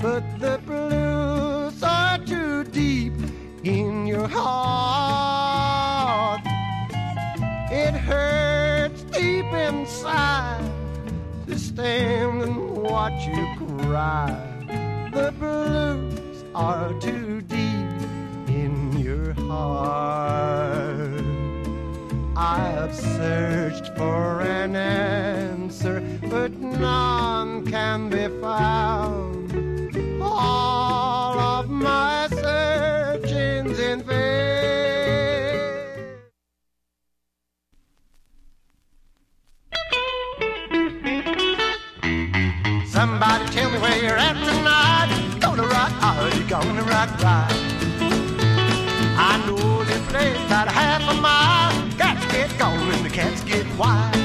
but the blues are too deep in your heart. It hurts deep inside to stand and watch you cry. The blues are too deep in your heart. I have searched for an answer, but none can be found. All of my searching's in vain. Somebody tell me where you're at tonight. Gonna rock, are you gonna rock right? I know this place about half a mile. Cats get gone and the cats get wild.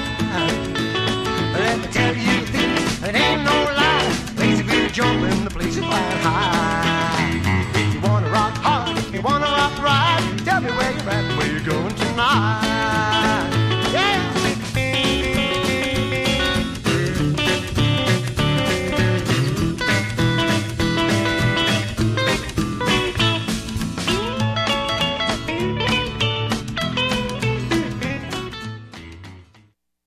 Let me tell you this, it ain't no lie. Lazy Billy jumping, the place is flying high.